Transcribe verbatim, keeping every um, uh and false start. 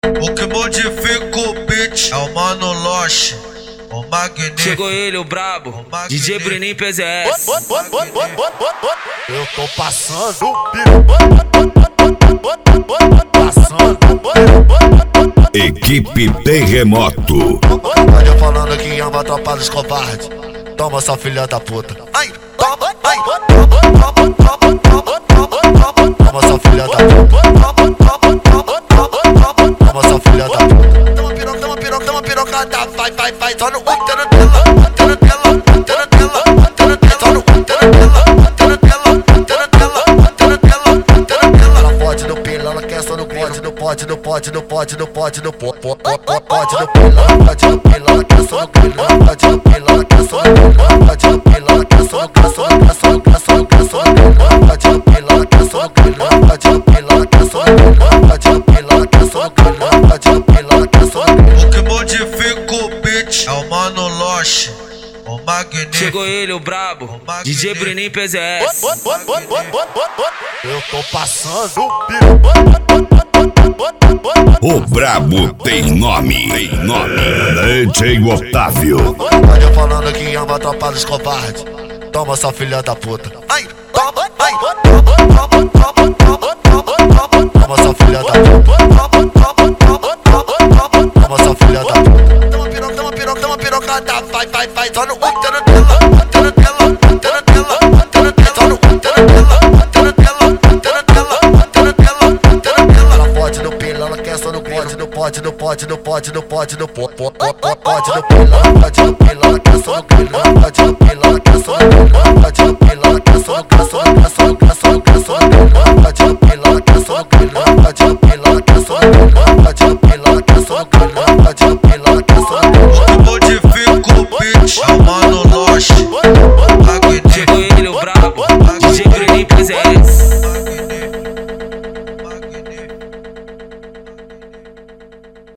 O que modifica o beat é o Mano Loche, o Magnífico. Chegou ele, o brabo, D J Bruninho P Z S. Eu tô passando, passando. Equipe Terremoto. Olha falando que ama a tropa dos covardes. Toma, sua filha da puta. Ai, toma, ai, toma, toma, toma, toma, toma, toma, sua filha da puta. Toma, toma, toma, toma, toma, sua filha da puta. Toma piroca, toma piroca, toma pirocada. Vai, vai, vai, só no antena dela, antena dela, antena dela, antena dela, só no antena dela, antena dela, antena dela, antena dela, antena dela. Ela pode no pila, ela quer só no pode, no pode, no pode, no pode, no pode, no pode, pode no pila, ela pode no pila, ela quer só no pila, ela pode no pila, ela quer só no pila, ela pode no pila, ela quer só no pila, só no só no só no só no ela pode no pila, ela quer só no pila, ela pode no pila, ela quer só no pila, ela pode no pila, ela quer só no pila, ela pode no pila, ela quer só no pila. O que modifica o beat é o Mano Loche, o Magnífico. Chegou ele, o brabo, D J Bruninho P Z S. Eu tô passando, O brabo tem nome, tem nome. D J Otávio. olha falando que ama a tropa dos covardes. Toma, sua filha da puta. Ai, toma, ai, toma, toma, toma, toma, toma, toma, sua filha da puta. Toma, toma, toma, toma, toma, sua filha da puta. Toma piroca, toma piroca, toma pirocada. Vai, vai, vai, só no antena dela, antena dela, antena dela, antena dela, só no antena dela, antena dela, antena dela, antena dela, antena dela. Ela pode no pila, ela quer só no pode, no pode, no pode, no pode, no pode, no pode, pode no pila, ela pode no pila, ela quer só no pila, ela pode no pila, ela quer só no pila, ela pode no pila, ela quer só no pila, só no só no só no só no ela pode no pila, ela quer só no pila, ela pode no pila, ela quer só no pila, ela pode no